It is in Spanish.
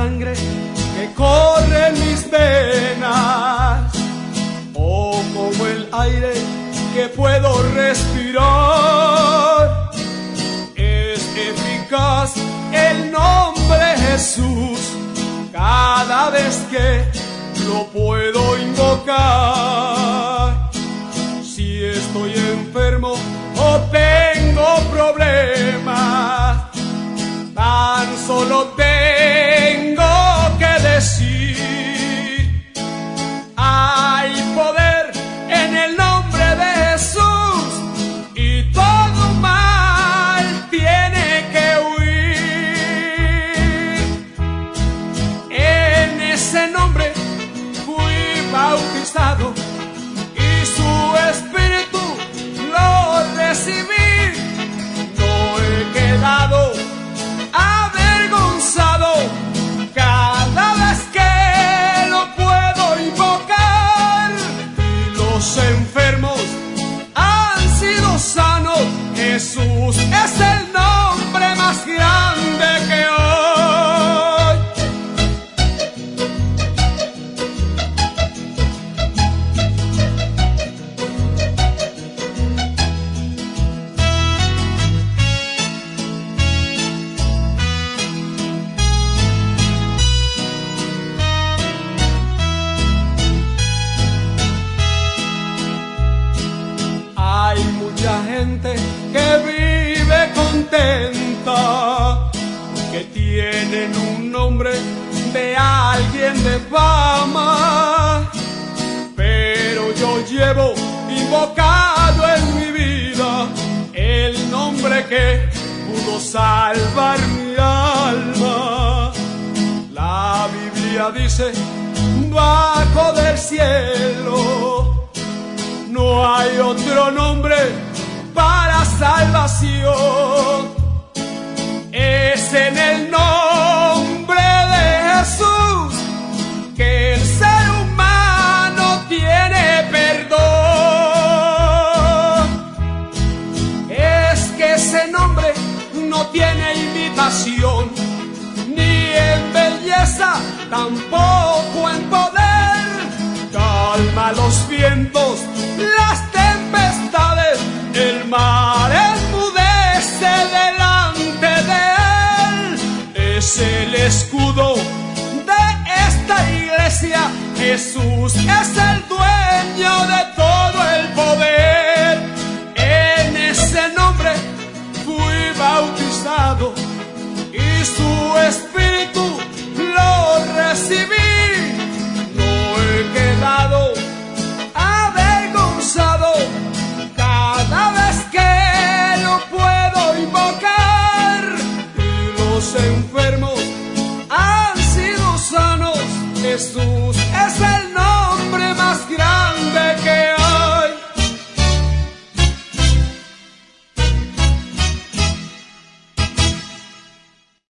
sangre que corre en mis venas, o como el aire que puedo respirar. Es eficaz el nombre Jesús cada vez que lo puedo invocar. Si estoy enfermo o tengo problemas, tan solo tengo que decir: hay poder en el nombre de Jesús y todo mal tiene que huir. En ese nombre fui bautizado y su espíritu lo recibí. No he quedado avergonzado cada vez que lo puedo invocar. Y los enfermos han sido sanos. Jesús es el nombre más grande que hoy. Hay mucha gente que vive contenta, que tienen un nombre de alguien de fama, pero yo llevo invocado en mi vida el nombre que pudo salvar mi alma. La Biblia dice: bajo del cielo no hay otro nombre para salvación. Es en el nombre de Jesús que el ser humano tiene perdón. Es que ese nombre no tiene imitación, ni en belleza, tampoco en poder. Calma los vientos, las tempestades, el mar enmudece delante de él. Es el escudo de esta iglesia. Jesús es el dueño de todo el poder. En ese nombre fui bautizado y su espíritu lo recibí. Quedado avergonzado cada vez que lo puedo invocar. Y los enfermos han sido sanos. Jesús